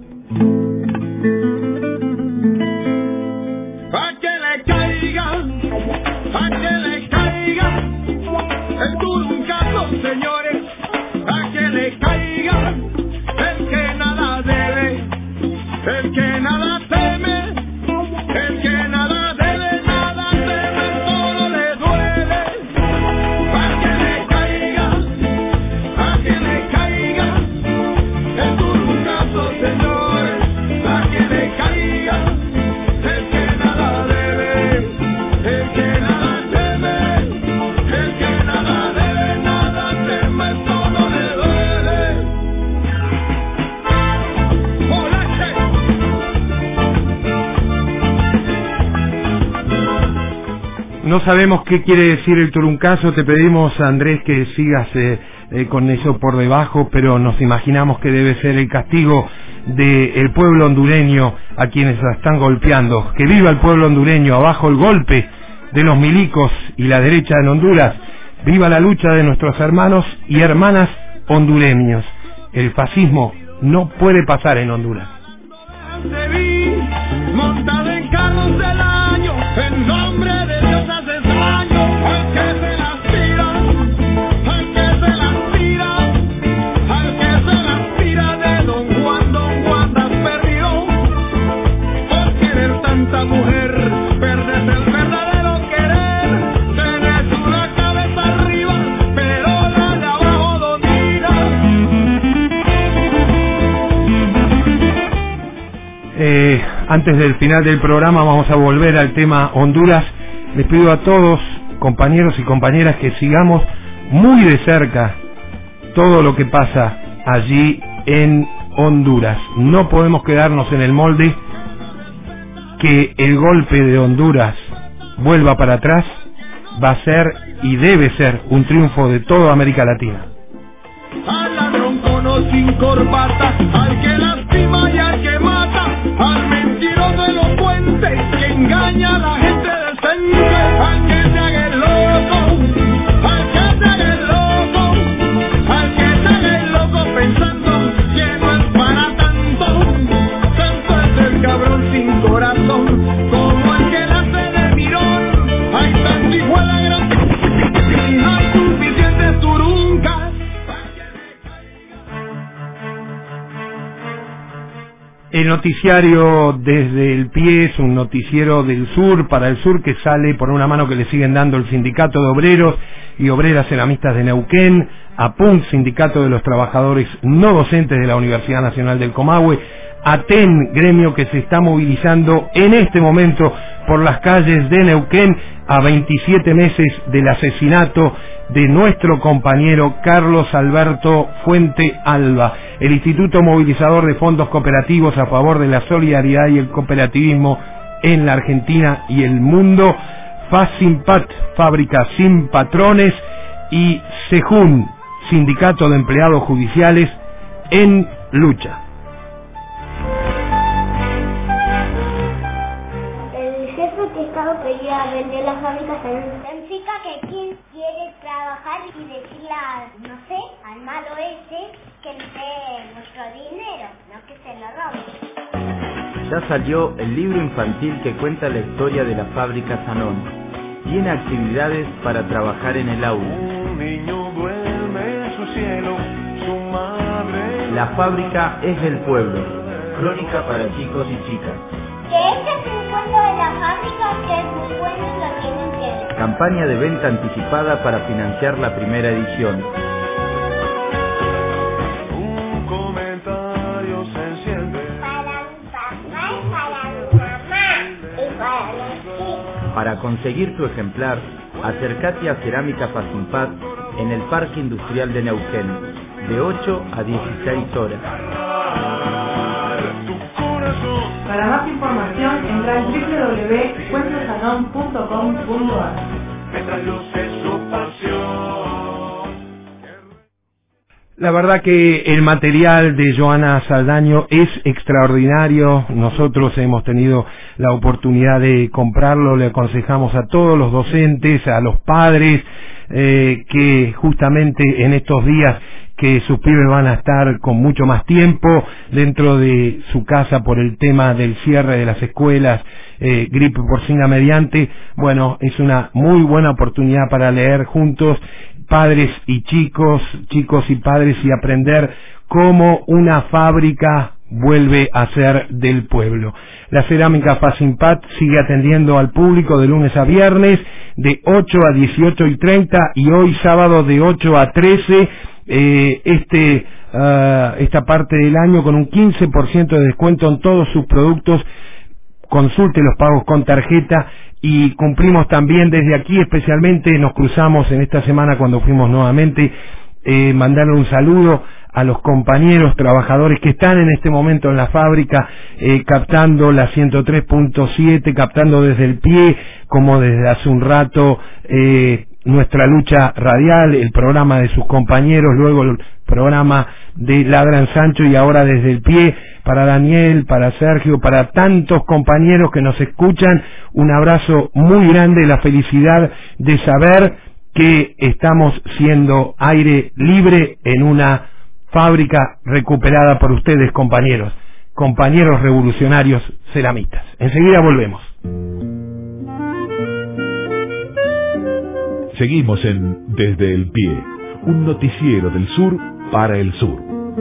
A que le caiga, a que le caiga el turuncazo, señores. A que le caiga el que nada debe, el que nada teme, el que nada debe, nada teme, todo le duele. A que le caiga, a que le caiga el turuncazo, señores. A que le caiga el que nada debe, el que nada teme, el que nada debe, nada teme, todo le duele. ¡Polache! No sabemos qué quiere decir el turuncazo, te pedimos, Andrés, que sigas eh, eh, con eso por debajo, pero nos imaginamos que debe ser el castigo del pueblo hondureño a quienes la están golpeando. Que viva el pueblo hondureño, abajo el golpe de los milicos y la derecha en Honduras. Viva la lucha de nuestros hermanos y hermanas hondureños. El fascismo no puede pasar en Honduras. Te vi montada en carros del año, en nombre de Dios haces daño. Al que se las tira, al que se las tira, al que se las tira de Don Juan, Don Juan has perdido. Por querer tanta mujer, perdes el verdadero querer. Tienes una cabeza arriba, pero la de abajo domina. Eh, antes del final del programa vamos a volver al tema Honduras. Les pido a todos, compañeros y compañeras, que sigamos muy de cerca todo lo que pasa allí en Honduras. No podemos quedarnos en el molde. Que el golpe de Honduras vuelva para atrás va a ser y debe ser un triunfo de toda América Latina. Al ladrón con o sin corbata, al que lastima y al que mata, al mentiroso elocuente que engaña a la gente decente, al que se haga el loco, al que se haga el loco, al que se haga el loco pensando que no es para tanto. Tanto es el cabrón sin corazón como el que nace de mirón. Hay sanguijuela grande, no hay suficientes turuncas. El noticiario Desde el Pie es un noticiero del sur, para el sur, que sale por una mano que le siguen dando el Sindicato de Obreros y Obreras Ceramistas de Neuquén, APUNC, Sindicato de los Trabajadores No Docentes de la Universidad Nacional del Comahue, ATEN, gremio que se está movilizando en este momento por las calles de Neuquén a veintisiete meses del asesinato de nuestro compañero Carlos Alberto Fuente Alba. El Instituto Movilizador de Fondos Cooperativos a favor de la solidaridad y el cooperativismo en la Argentina y el mundo, FASIMPAT, Fábrica Sin Patrones, y SEJUN, Sindicato de Empleados Judiciales, en lucha. El jefe que estaba quería vender las fábricas en significa que quien quiere trabajar y decirle a, no sé, al malo ese que le dé nuestro dinero, no que se lo robe. Ya salió el libro infantil que cuenta la historia de la fábrica Sanón. Tiene actividades para trabajar en el aula. Un niño duerme en su cielo, su madre. La fábrica es del pueblo. Crónica para chicos y chicas. Que este es un cuento de la fábrica, que es muy bueno y lo tienen que ver. Campaña de venta anticipada para financiar la primera edición. Un comentario se enciende. Para mi Para conseguir tu ejemplar, acércate a Cerámica Facimpat en el Parque Industrial de Neuquén, de ocho a dieciséis horas. Para más información, entra en doble u doble u doble u punto puente sanón punto com punto a r. La verdad que el material de Joana Saldaño es extraordinario. Nosotros hemos tenido la oportunidad de comprarlo. Le aconsejamos a todos los docentes, a los padres, eh, que justamente en estos días que sus pibes van a estar con mucho más tiempo dentro de su casa por el tema del cierre de las escuelas, eh, gripe porcina mediante, bueno, es una muy buena oportunidad para leer juntos, padres y chicos, chicos y padres, y aprender cómo una fábrica vuelve a ser del pueblo. La Cerámica Facimpat sigue atendiendo al público de lunes a viernes de ocho a dieciocho y treinta y hoy sábado de ocho a trece. Eh, este uh, esta parte del año con un quince por ciento de descuento en todos sus productos. Consulte los pagos con tarjeta y cumplimos también desde aquí, especialmente nos cruzamos en esta semana cuando fuimos nuevamente, eh, mandarle un saludo a los compañeros trabajadores que están en este momento en la fábrica, eh, captando la ciento tres punto siete, captando desde el pie, como desde hace un rato, eh, nuestra lucha radial, el programa de sus compañeros, luego el programa de Ladran Sancho y ahora desde el pie, para Daniel, para Sergio, para tantos compañeros que nos escuchan, un abrazo muy grande, la felicidad de saber que estamos siendo aire libre en una fábrica recuperada por ustedes, compañeros, compañeros revolucionarios ceramistas. Enseguida volvemos. Seguimos en Desde el Pie, un noticiero del sur para el sur.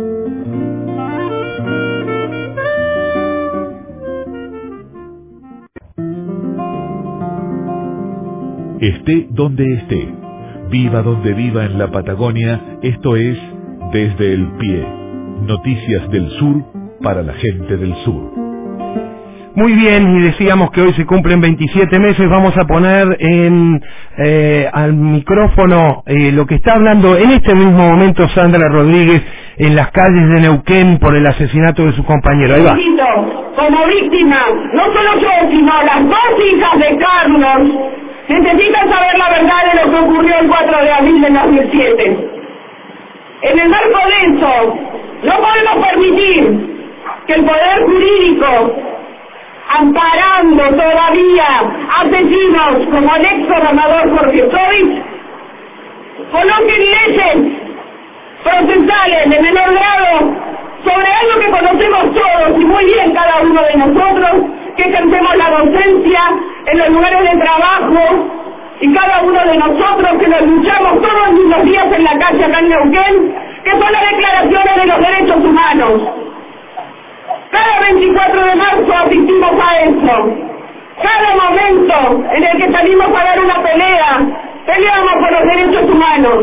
Esté donde esté, viva donde viva en la Patagonia, esto es Desde el Pie, noticias del sur para la gente del sur. Muy bien, y decíamos que hoy se cumplen veintisiete meses, vamos a poner en eh, al micrófono eh, lo que está hablando en este mismo momento Sandra Rodríguez en las calles de Neuquén por el asesinato de su compañero. Ahí va. Como víctima, no solo yo, sino las dos hijas de Carlos, necesitan saber la verdad de lo que ocurrió el cuatro de abril del dos mil siete. En el marco de eso, no podemos permitir que el poder jurídico, amparando todavía asesinos como el ex gobernador Jorge Sovich, coloquen leyes procesales de menor grado sobre algo que conocemos todos y muy bien cada uno de nosotros, que ejercemos la docencia en los lugares de trabajo, y cada uno de nosotros que nos luchamos todos los días en la calle acá en Neuquén, que son las declaraciones de los derechos humanos. Cada veinticuatro de marzo asistimos a eso. Cada momento en el que salimos a dar una pelea, peleamos por los derechos humanos.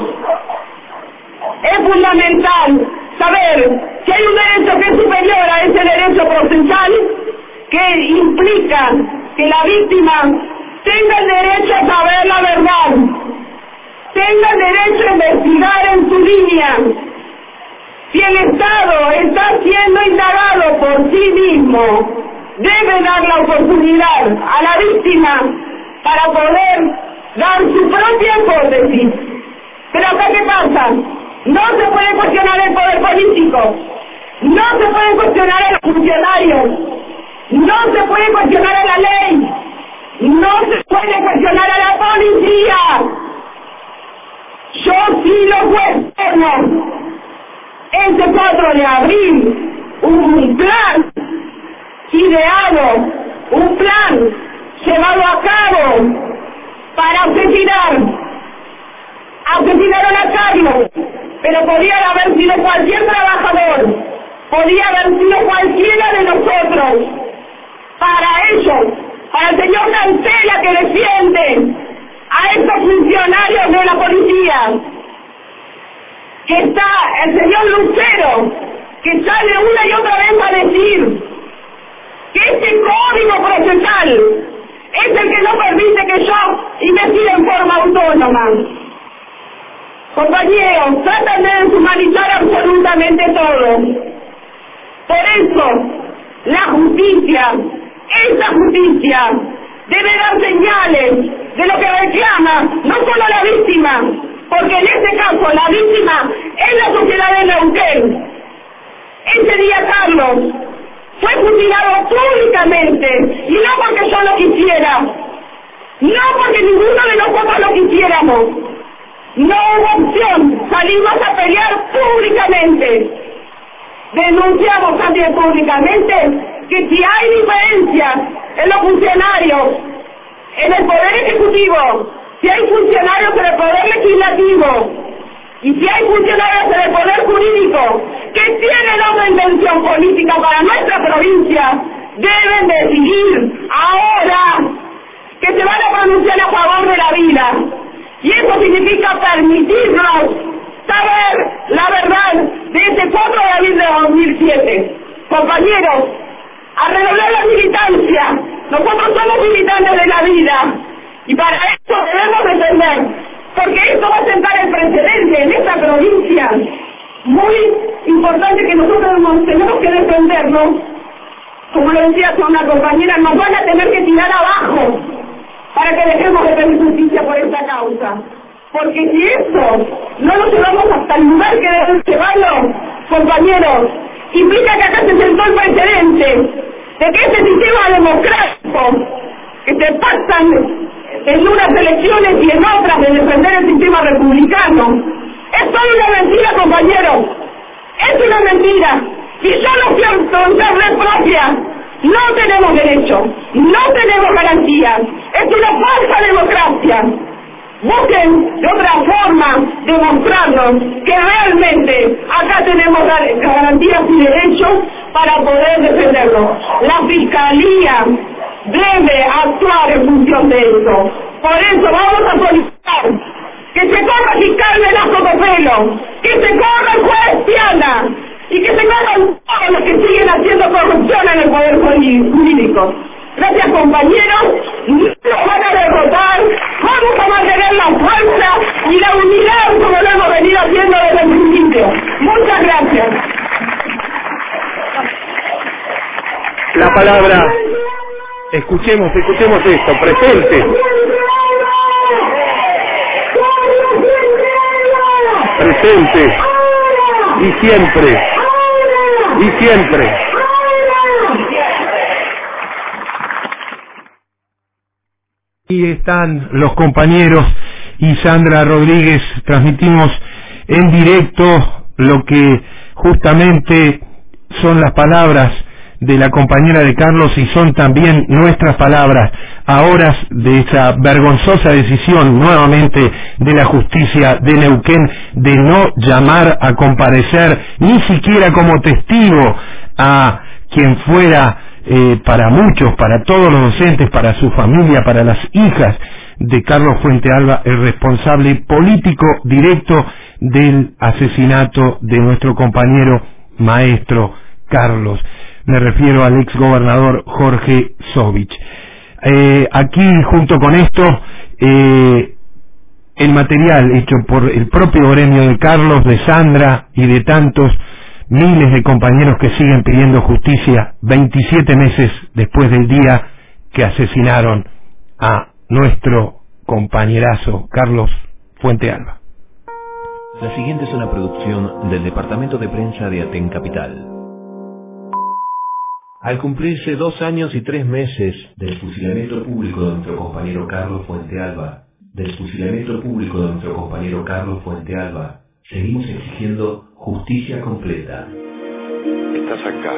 Es fundamental saber que hay un derecho que es superior a ese derecho procesal, que implica que la víctima tenga el derecho a saber la verdad, tenga el derecho a investigar en su línea. Si el Estado está siendo indagado por sí mismo, debe dar la oportunidad a la víctima para poder dar su propia hipótesis. Pero acá, ¿qué pasa? No se puede cuestionar el poder político, no se puede cuestionar a los funcionarios, no se puede cuestionar a la ley, no se puede cuestionar a la policía. Yo sí lo cuestiono. Este cuatro de abril, un plan ideado, un plan llevado a cabo para asesinar. Asesinaron a Carlos, pero podía haber sido cualquier trabajador, podía haber sido cualquiera de nosotros. Para ellos, para el señor Cancela que defiende a estos funcionarios de la policía, que está el señor Lucero, que sale una y otra vez a decir que este código procesal es el que no permite que yo investigue en forma autónoma. Compañeros, tratan de deshumanizar absolutamente todo. Por eso, la justicia, esa justicia, debe dar señales de lo que reclama no solo la víctima, porque en este caso la víctima es la sociedad de Neuquén. Ese día Carlos fue fusilado públicamente, y no porque yo lo quisiera, no porque ninguno de nosotros lo quisiéramos. No hubo opción, salimos a pelear públicamente. Denunciamos también públicamente que si hay diferencias en los funcionarios, en el Poder Ejecutivo, si hay funcionarios en el Poder Legislativo, y si hay funcionarios en el Poder Jurídico que tienen una intención política para nuestra provincia, deben decidir ahora que se van a pronunciar a favor de la vida. Y eso significa permitirnos saber la verdad de ese cuatro de abril de dos mil siete. Compañeros, a redoblar la militancia. Nosotros somos militantes de la vida. Y para esto debemos defender. Porque esto va a sentar el precedente en esta provincia. Muy importante que nosotros tenemos que defendernos. Como lo decía una compañera, nos van a tener que tirar abajo para que dejemos de pedir justicia por esta causa. Porque si eso no lo llevamos hasta el lugar que debemos llevarlo, compañeros, implica que acá se sentó el precedente de que este sistema democrático que se pactan en unas elecciones y en otras de defender el sistema republicano es toda una mentira, compañeros. Es una mentira. Si yo no siento en carne propia, no tenemos derecho, no tenemos garantías. Es una falsa democracia. Busquen de otra forma demostrarnos que realmente acá tenemos garantías y derechos para poder defendernos. La Fiscalía debe actuar en función de eso. Por eso vamos a solicitar que se corra el fiscal de las Cocopelo, que se corra el juez Piana y que se corran todos los que siguen haciendo corrupción en el Poder Jurídico. Gracias, compañeros. Nos van a derrotar. Vamos a mantener la fuerza y la unidad como lo hemos venido haciendo desde el principio. Muchas gracias. La palabra, escuchemos, escuchemos esto, presente. Presente. Y siempre. Y siempre. Y están los compañeros y Sandra Rodríguez, transmitimos en directo lo que justamente son las palabras de la compañera de Carlos y son también nuestras palabras a horas de esa vergonzosa decisión nuevamente de la justicia de Neuquén de no llamar a comparecer ni siquiera como testigo a quien fuera Eh, para muchos, para todos los docentes, para su familia, para las hijas de Carlos Fuentealba, el responsable político directo del asesinato de nuestro compañero maestro Carlos. Me refiero al ex gobernador Jorge Sovich. Eh, aquí, junto con esto, eh, el material hecho por el propio gremio de Carlos, de Sandra y de tantos miles de compañeros que siguen pidiendo justicia veintisiete meses después del día que asesinaron a nuestro compañerazo Carlos Fuentealba. La siguiente es una producción del Departamento de Prensa de Aten Capital. Al cumplirse dos años y tres meses del fusilamiento público de nuestro compañero Carlos Fuentealba, del fusilamiento público de nuestro compañero Carlos Fuentealba, seguimos exigiendo justicia completa. Estás acá.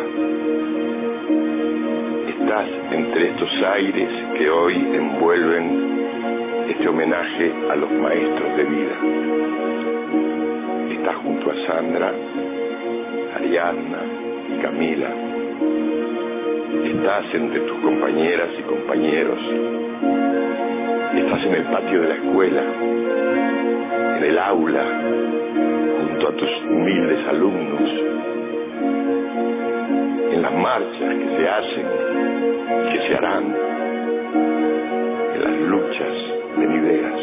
Estás entre estos aires que hoy envuelven este homenaje a los maestros de vida. Estás junto a Sandra, Ariadna y Camila. Estás entre tus compañeras y compañeros. Estás en el patio de la escuela, en el aula, junto a tus humildes alumnos, en las marchas que se hacen y que se harán. luchas, en ideas.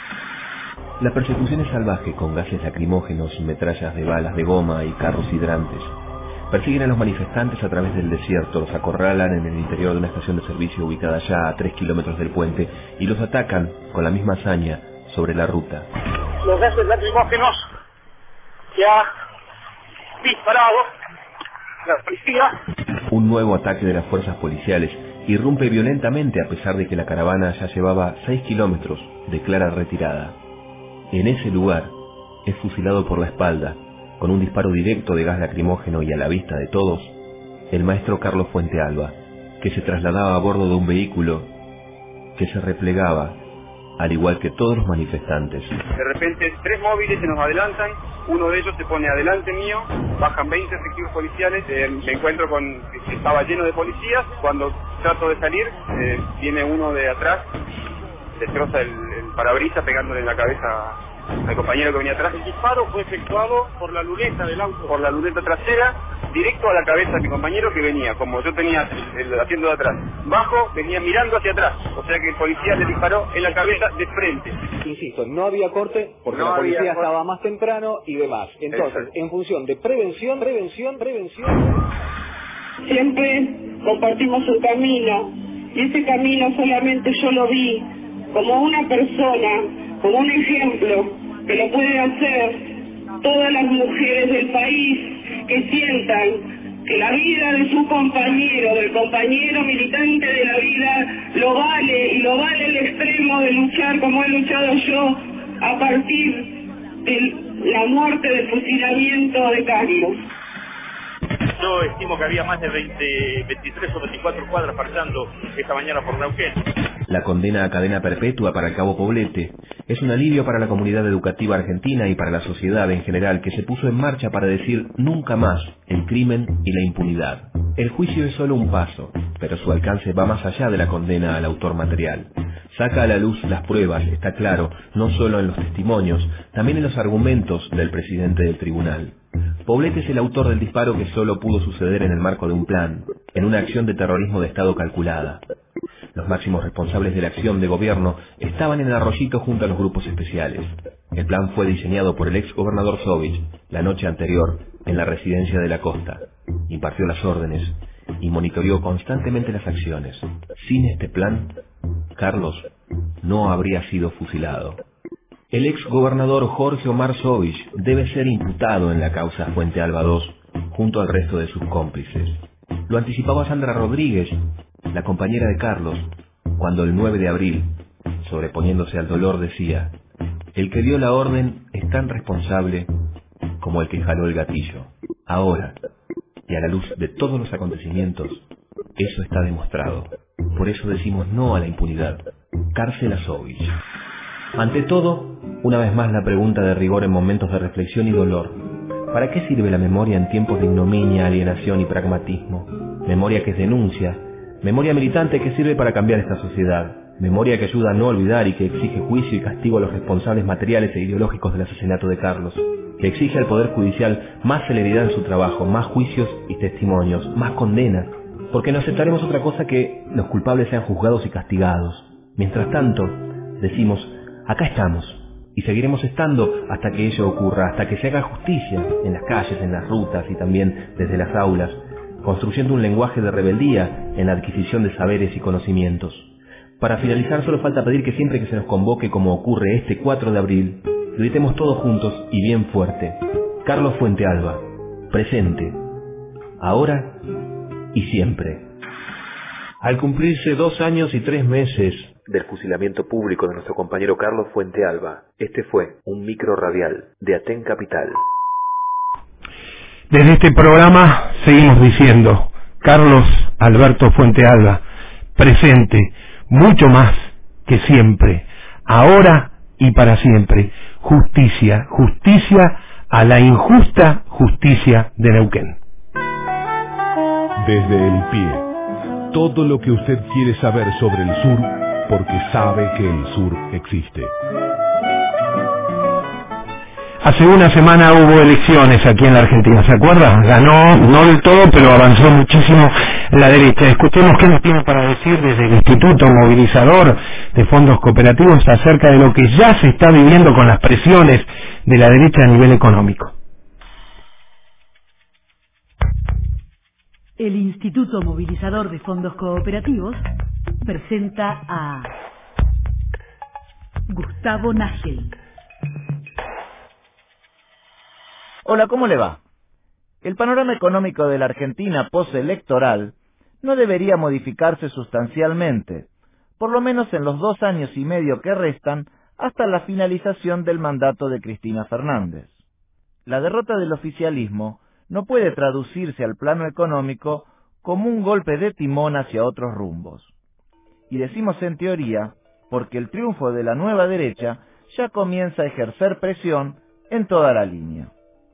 La persecución es salvaje, con gases lacrimógenos, metrallas de balas de goma y carros hidrantes. Persiguen a los manifestantes a través del desierto, los acorralan en el interior de una estación de servicio ubicada ya a tres kilómetros del puente y los atacan con la misma hazaña sobre la ruta. Los gases lacrimógenos que ha disparado la policía. Un nuevo ataque de las fuerzas policiales irrumpe violentamente a pesar de que la caravana ya llevaba seis kilómetros de clara retirada. En ese lugar es fusilado por la espalda, con un disparo directo de gas lacrimógeno y a la vista de todos, el maestro Carlos Fuente Alba, que se trasladaba a bordo de un vehículo que se replegaba, al igual que todos los manifestantes. De repente tres móviles se nos adelantan, uno de ellos se pone adelante mío, bajan veinte efectivos policiales, eh, me encuentro con que estaba lleno de policías, cuando trato de salir, eh, viene uno de atrás, destroza el, el parabrisas pegándole en la cabeza al compañero que venía atrás. El disparo fue efectuado por la luneta del auto, por la luneta trasera, directo a la cabeza de mi compañero que venía, como yo tenía el, el asiento de atrás. Bajo, venía mirando hacia atrás, o sea que el policía le disparó en la cabeza de frente. Insisto, no había corte porque no la policía había... estaba más temprano y demás. Entonces, Exacto. En función de prevención, prevención, prevención... Siempre compartimos un camino y ese camino solamente yo lo vi como una persona, como un ejemplo que lo pueden hacer todas las mujeres del país que sientan que la vida de su compañero, del compañero militante de la vida, lo vale y lo vale el extremo de luchar como he luchado yo a partir de la muerte del fusilamiento de Carlos. Yo estimo que había más de veinte, veintitrés o veinticuatro cuadras marchando esta mañana por Neuquén. La condena a cadena perpetua para el cabo Poblete es un alivio para la comunidad educativa argentina y para la sociedad en general, que se puso en marcha para decir nunca más el crimen y la impunidad. El juicio es solo un paso, pero su alcance va más allá de la condena al autor material. Saca a la luz las pruebas, está claro, no solo en los testimonios, también en los argumentos del presidente del tribunal. Poblete es el autor del disparo que solo pudo suceder en el marco de un plan, en una acción de terrorismo de Estado calculada. Los máximos responsables de la acción de gobierno estaban en el Arroyito junto a los grupos especiales. El plan fue diseñado por el ex gobernador Sovich la noche anterior en la residencia de la costa. Impartió las órdenes y monitoreó constantemente las acciones. Sin este plan, Carlos no habría sido fusilado. El ex gobernador Jorge Omar Sovich debe ser imputado en la causa Fuente Alba dos junto al resto de sus cómplices. Lo anticipaba Sandra Rodríguez, la compañera de Carlos, cuando el nueve de abril, sobreponiéndose al dolor, decía: el que dio la orden es tan responsable como el que jaló el gatillo. Ahora, y a la luz de todos los acontecimientos, eso está demostrado. Por eso decimos no a la impunidad. Cárcel a Sovich. Ante todo, una vez más la pregunta de rigor en momentos de reflexión y dolor: ¿para qué sirve la memoria en tiempos de ignominia, alienación y pragmatismo? Memoria que es denuncia, memoria militante que sirve para cambiar esta sociedad, memoria que ayuda a no olvidar y que exige juicio y castigo a los responsables materiales e ideológicos del asesinato de Carlos, que exige al Poder Judicial más celeridad en su trabajo, más juicios y testimonios, más condenas, porque no aceptaremos otra cosa que los culpables sean juzgados y castigados. Mientras tanto, decimos: acá estamos, y seguiremos estando hasta que ello ocurra, hasta que se haga justicia en las calles, en las rutas y también desde las aulas, construyendo un lenguaje de rebeldía en la adquisición de saberes y conocimientos. Para finalizar, solo falta pedir que siempre que se nos convoque, como ocurre este cuatro de abril, gritemos todos juntos y bien fuerte: Carlos Fuente Alba, presente, ahora y siempre. Al cumplirse dos años y tres meses del fusilamiento público de nuestro compañero Carlos Fuente Alba, este fue un micro radial de Aten Capital. Desde este programa seguimos diciendo: Carlos Alberto Fuente Alba, presente, mucho más que siempre, ahora y para siempre. Justicia, justicia a la injusta justicia de Neuquén. Desde el pie, todo lo que usted quiere saber sobre el sur, porque sabe que el sur existe. Hace una semana hubo elecciones aquí en la Argentina, ¿se acuerda? Ganó, no del todo, pero avanzó muchísimo la derecha. Escuchemos qué nos tiene para decir desde el Instituto Movilizador de Fondos Cooperativos acerca de lo que ya se está viviendo con las presiones de la derecha a nivel económico. El Instituto Movilizador de Fondos Cooperativos presenta a Gustavo Nagel. Hola, ¿cómo le va? El panorama económico de la Argentina postelectoral no debería modificarse sustancialmente, por lo menos en los dos años y medio que restan hasta la finalización del mandato de Cristina Fernández. La derrota del oficialismo no puede traducirse al plano económico como un golpe de timón hacia otros rumbos. Y decimos en teoría porque el triunfo de la nueva derecha ya comienza a ejercer presión en toda la línea.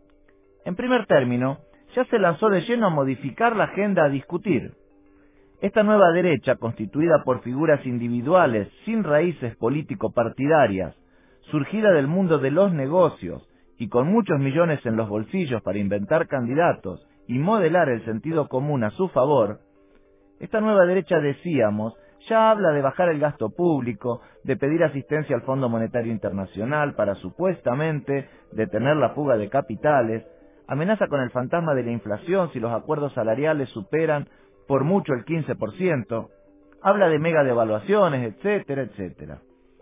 En primer término, ya se lanzó de lleno a modificar la agenda a discutir. Esta nueva derecha, constituida por figuras individuales sin raíces político-partidarias, surgida del mundo de los negocios y con muchos millones en los bolsillos para inventar candidatos y modelar el sentido común a su favor, esta nueva derecha, decíamos, ya habla de bajar el gasto público, de pedir asistencia al Fondo Monetario Internacional para supuestamente detener la fuga de capitales, amenaza con el fantasma de la inflación si los acuerdos salariales superan por mucho el quince por ciento, habla de mega devaluaciones, etcétera, etcétera.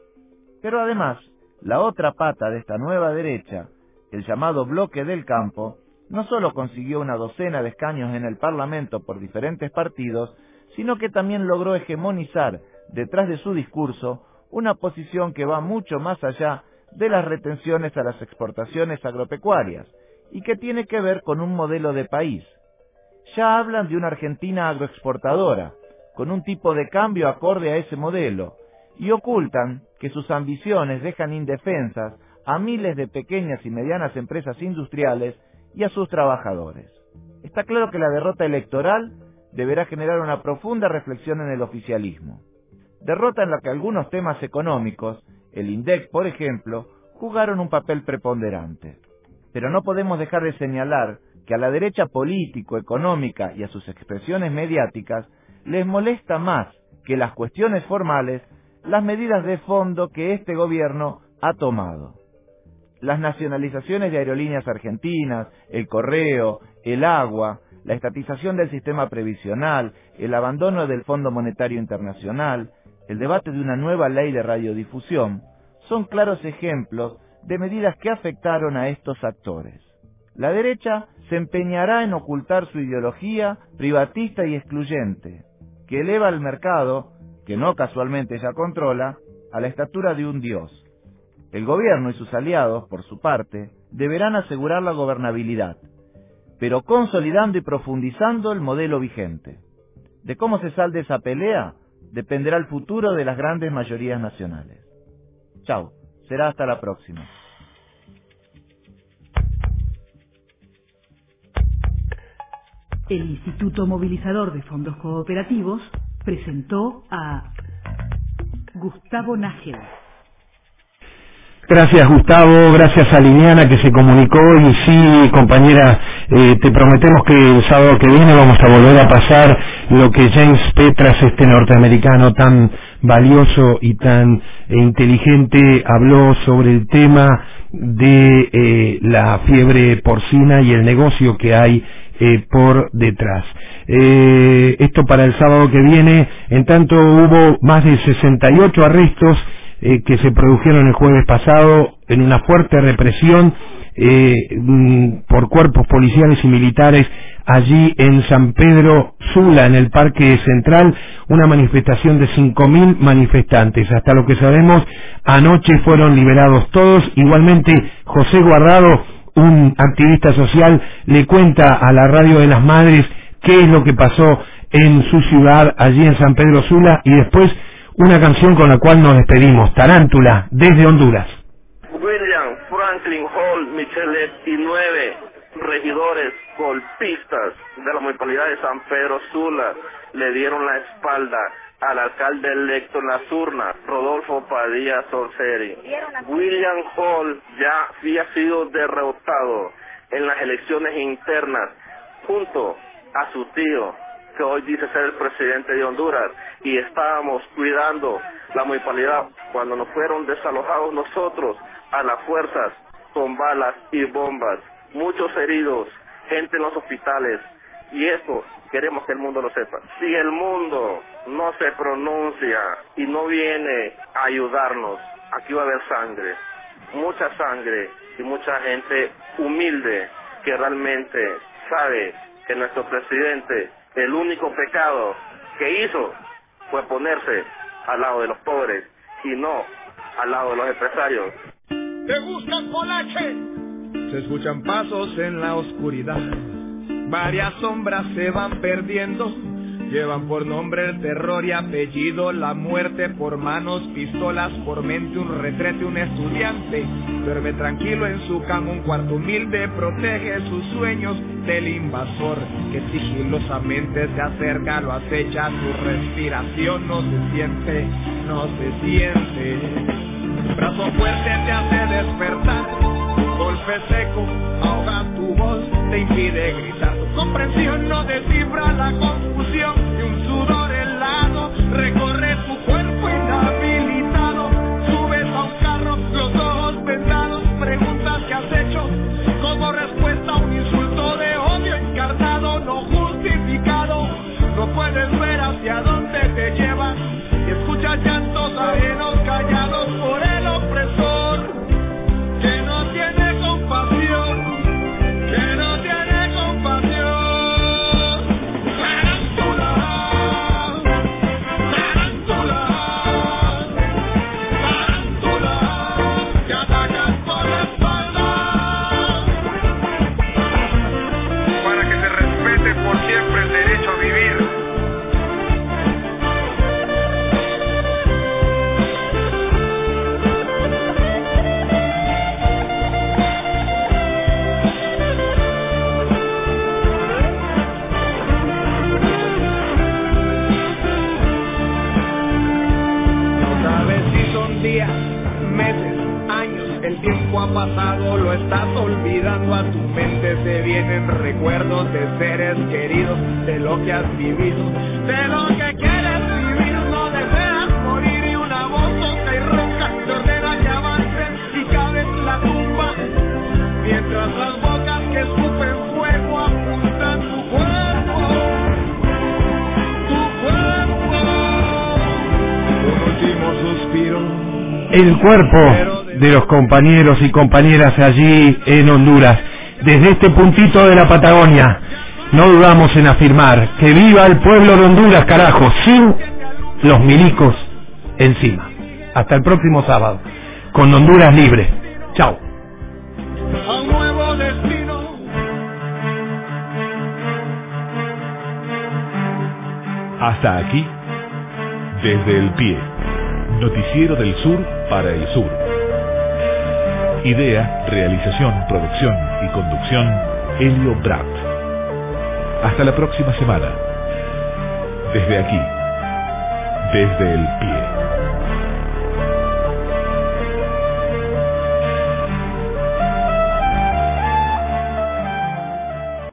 Pero además, la otra pata de esta nueva derecha, el llamado bloque del campo, no solo consiguió una docena de escaños en el Parlamento por diferentes partidos, sino que también logró hegemonizar detrás de su discurso una posición que va mucho más allá de las retenciones a las exportaciones agropecuarias y que tiene que ver con un modelo de país. Ya hablan de una Argentina agroexportadora, con un tipo de cambio acorde a ese modelo, y ocultan que sus ambiciones dejan indefensas a miles de pequeñas y medianas empresas industriales y a sus trabajadores. Está claro que la derrota electoral deberá generar una profunda reflexión en el oficialismo. Derrota en la que algunos temas económicos, el INDEC por ejemplo, jugaron un papel preponderante. Pero no podemos dejar de señalar que a la derecha político, económica y a sus expresiones mediáticas les molesta más que las cuestiones formales las medidas de fondo que este gobierno ha tomado. Las nacionalizaciones de aerolíneas argentinas, el correo, el agua, la estatización del sistema previsional, el abandono del Fondo Monetario Internacional, el debate de una nueva ley de radiodifusión, son claros ejemplos de medidas que afectaron a estos actores. La derecha se empeñará en ocultar su ideología privatista y excluyente, que eleva al mercado, que no casualmente ya controla, a la estatura de un dios. El gobierno y sus aliados, por su parte, deberán asegurar la gobernabilidad, pero consolidando y profundizando el modelo vigente. De cómo se salde esa pelea dependerá el futuro de las grandes mayorías nacionales. Chau, será hasta la próxima. El Instituto Movilizador de Fondos Cooperativos presentó a Gustavo Nagel. Gracias Gustavo, gracias a Liliana que se comunicó y sí compañera, eh, te prometemos que el sábado que viene vamos a volver a pasar lo que James Petras, este norteamericano tan valioso y tan eh, inteligente, habló sobre el tema de eh, la fiebre porcina y el negocio que hay eh, por detrás. Eh, esto para el sábado que viene. En tanto hubo más de sesenta y ocho arrestos Eh, que se produjeron el jueves pasado en una fuerte represión eh, por cuerpos policiales y militares allí en San Pedro Sula, en el Parque Central, una manifestación de cinco mil manifestantes. Hasta lo que sabemos, anoche fueron liberados todos. Igualmente, José Guardado, un activista social, le cuenta a la Radio de las Madres qué es lo que pasó en su ciudad, allí en San Pedro Sula, y después una canción con la cual nos despedimos, Tarántula, desde Honduras. William Franklin Hall Michelet y nueve regidores golpistas de la municipalidad de San Pedro Sula le dieron la espalda al alcalde electo en las urnas, Rodolfo Padilla Sorceri. William Hall ya había sido derrotado en las elecciones internas junto a su tío, que hoy dice ser el presidente de Honduras, y estábamos cuidando la municipalidad cuando nos fueron desalojados nosotros a las fuerzas con balas y bombas, muchos heridos, gente en los hospitales, y esto queremos que el mundo lo sepa. Si el mundo no se pronuncia y no viene a ayudarnos, aquí va a haber sangre, mucha sangre y mucha gente humilde que realmente sabe que nuestro presidente, el único pecado que hizo fue ponerse al lado de los pobres y no al lado de los empresarios. ¿Te gusta el Polache? Se escuchan pasos en la oscuridad, varias sombras se van perdiendo, llevan por nombre el terror y apellido, la muerte por manos, pistolas por mente, un retrete, un estudiante duerme tranquilo en su cama, un cuarto humilde protege sus sueños del invasor que sigilosamente se acerca, lo acecha, su respiración no se siente, no se siente. Brazo fuerte te hace despertar, golpe seco ahoga tu voz, te impide gritar, tu comprensión no descifra la confusión y un sudor helado recorre tu cuerpo inhabilitado, subes a un carro, los ojos vendados, preguntas que has hecho como respuesta a un insulto de odio encarnado, no justificado, no puedes ver hacia dónde te lleva y escuchas llantos ajenos callados por el opresor que no tiene compasión, que no tiene compasión. Tarántula, tarántula, tarántula, que atacas por la espalda. Para que se respete por siempre el derecho a vivir. Meses, años, el tiempo ha pasado, lo estás olvidando, a tu mente se vienen recuerdos de seres queridos, de lo que has vivido, de lo que quieres vivir, no deseas morir y una voz tonta y ronca te ordena que avances y cabes la tumba, mientras las bocas que escupen fuego apuntan tu cuerpo, tu cuerpo, un último suspiro. El cuerpo de los compañeros y compañeras allí en Honduras. Desde este puntito de la Patagonia, no dudamos en afirmar que viva el pueblo de Honduras, carajo, sin los milicos encima. Hasta el próximo sábado, con Honduras Libre. Chao. Hasta aquí, Desde el Pie. Noticiero del Sur para el Sur. Idea, realización, producción y conducción, Helio Bratt. Hasta la próxima semana. Desde aquí, Desde el Pie.